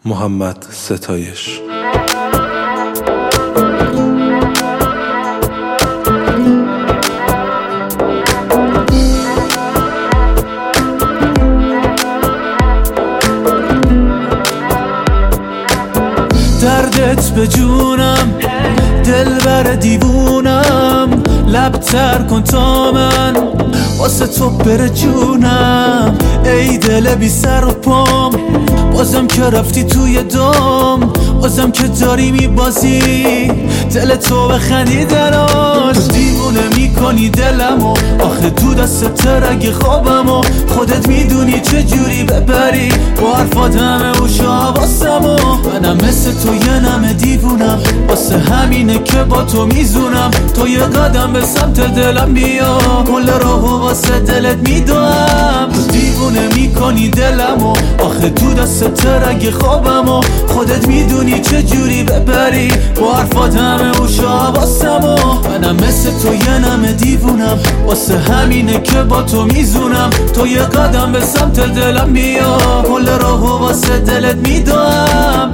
محمد ستایش. دردت به جونم، دلبر دیوونم، لب تر کن تا من واسه تو بره جونم. ای دل بی سر و پام، بازم که رفتی توی دام، بازم که داری میبازی دل تو بخندیدناش. تو دیوونه میکنی دلمو، آخه تو دست رگ خوابمو. خودت میدونی چجوری ببری با حرفات همه اوش حواسمو. منم مثل تو یه نمه دیوونم، واسه همینه که با تو میزونم. تو یه قدم به سمت دلم بیا، کل راهو واسه دلت میدوام. تو دیوونه میکنی دلمو، آخه تو دست رگ خوابمو. خودت میدونی چجوری ببری با حرفات همه اوش حواسمو. منم مثل تو یه نمه دیوونم، واسه همینه که با تو میزونم. تو یه قدم به سمت دلم بیا، کل راهو واسه دلت میدوام.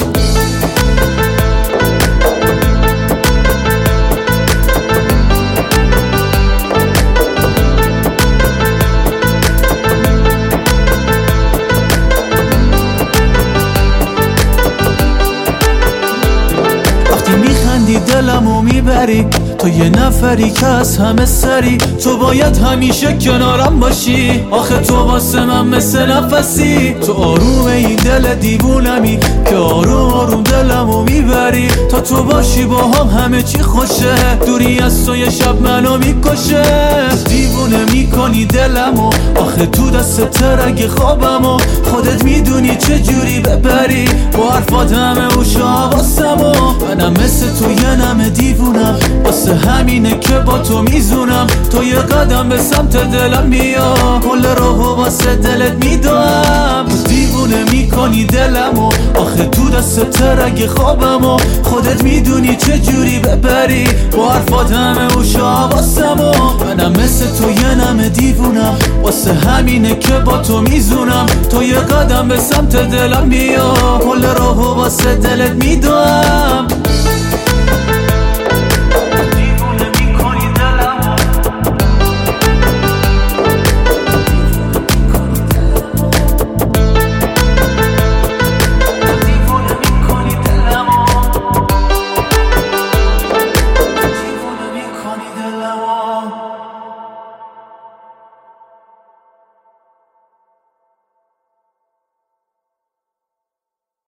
دلمو میبری، تو یه نفری که از همه سری. تو باید همیشه کنارم باشی، آخه تو واسه من مثل نفسی. تو آروم این دل دیوونمی که آروم آروم دلمو میبری. تا تو باشی با هم همه چی خوشه، دوری از تو یه شب منو میکشه. دیوونه میکنی دلمو، آخه تو دست رگ خوابمو. خودت میدونی چجوری ببری با حرفات همه اوش حواسمو. منم مثل تو یه نمه دیوونم، واسه همینه که با تو میزونم. تو یه قدم به سمت دلم بیا، کل راهو واسه دلت میدوام. دیوونه میکنی دلمو، آخه تو دست رگ خوابمو. خودت میدونی چجوری ببری با حرفات همه اوش حواسمو. منم مثل تو یه نمه دیوونم، واسه همینه که با تو میزونم. تو یه قدم به سمت دلم بیا، کل راهو واسه دلت میدوام.